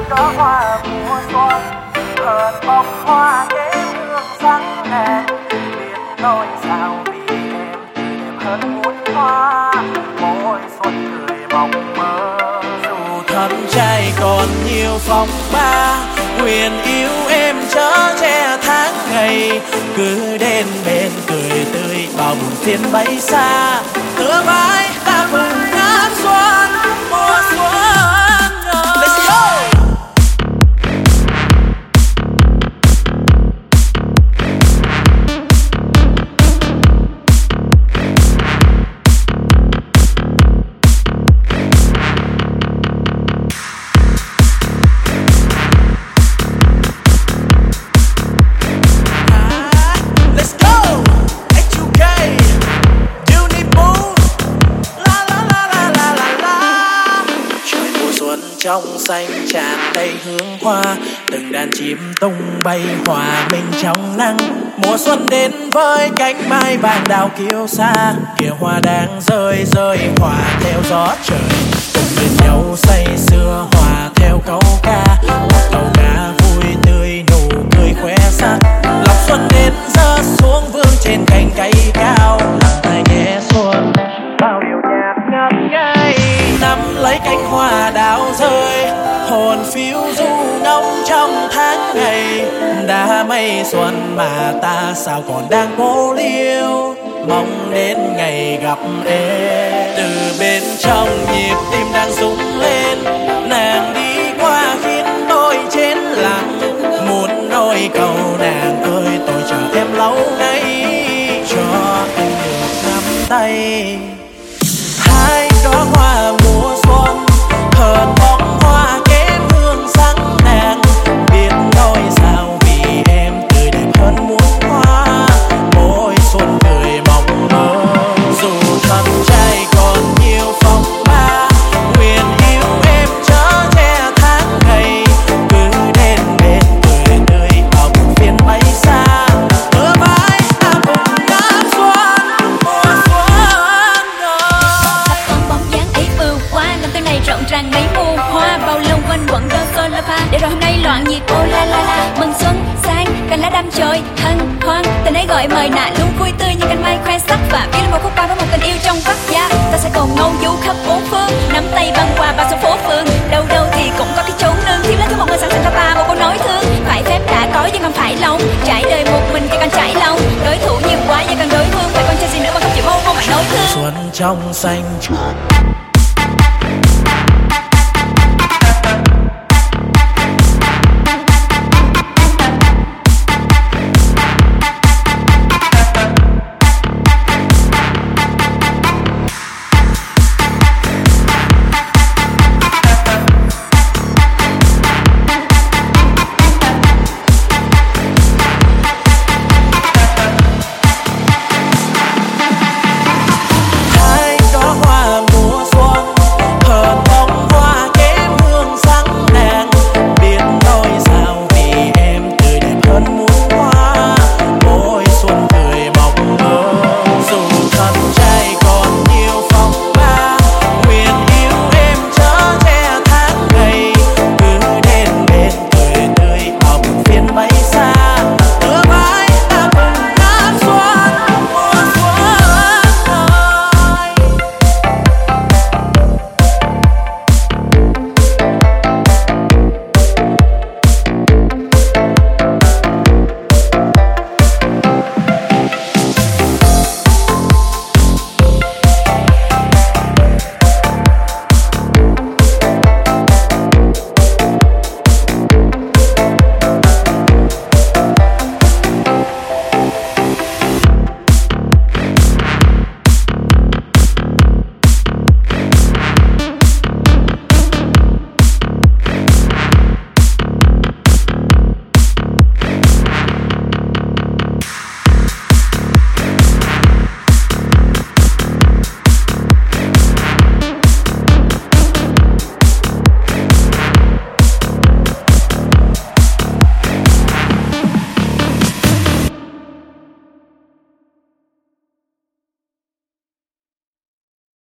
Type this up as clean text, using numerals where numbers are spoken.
đóa hoa mùa xuân hờn bông hoa kém hương trắng đèn. Biết nói sao vì em tươi đẹp hơn muôn hoa, mỗi xuân cười mộng mơ. Dù thân trai còn nhiều phong ba, nguyện yêu em chở che tháng ngày. Cứ đến bên cười tươi bao buồn phiền bay xa, tựa vai ta cùng ngát xuân mùa xuân. Let's go! Trong xanh tràn đầy hương hoa, từng đàn chim tung bay hòa mình trong nắng. Mùa xuân đến với cánh mai vàng đào kiêu sa, kìa hoa đang rơi rơi hòa theo gió trời. Cùng bên nhau say sưa hòa theo câu ca, một câu ca vui tươi nụ cười khoe sắc. Lọc xuân đến rơi xuống vương trên cành cây cao, lặng tai nghe xuân bao điều nhạc ngất ngây. Nắm lấy cánh hoa đào rơi, hồn phiêu du ngóng trong tháng ngày. Đã mấy xuân mà ta sao còn đang cố liêu, mong đến ngày gặp em. Từ bên trong nhịp tim đang rung lên, nàng đi qua khiến tôi chết lặng. Muốn nói câu nàng ơi tôi chờ em lâu nay, cho em được nắm tay. Hai đóa hoa mùa xuân hờn bông hoa kém hương trắng nàng. Biết nói sao vì em tươi đẹp hơn muôn hoa, mỗi xuân cười mộng mơ. Dù thân trai còn nhiều phong ba, nguyện yêu em chở che tháng ngày. Cứ đến bên cười tươi bao buồn phiền bay xa, bờ vai ta cùng ngát xuân mùa xuân. Rộn ràng mấy mùa hoa, bao lâu quanh quẩn đơn cơn la pha. Để rồi hôm nay loạn nhiệt ô la la la. Mừng xuân sang cành lá đâm chồi hân hoan, tình ấy gọi mời nạ luôn vui tươi như cành mai khoe sắc. Và viết lên một khúc ca với một tình yêu trong vắt da. Ta sẽ cùng ngâu du khắp bốn phương, nắm tay băng qua ba số phố phường. Đâu đâu thì cũng có cái chốn nương, thiếu lên thứ một người sẵn sàng cho ta một câu nói thương. Phải phép đã có nhưng không phải lòng, trải đời một mình chỉ còn trải lòng. Đối thủ nhiều quá giờ cần đối phương, phải còn chơi gì nữa mà không chịu mong mong bạn nói thương. Xuân trong xanh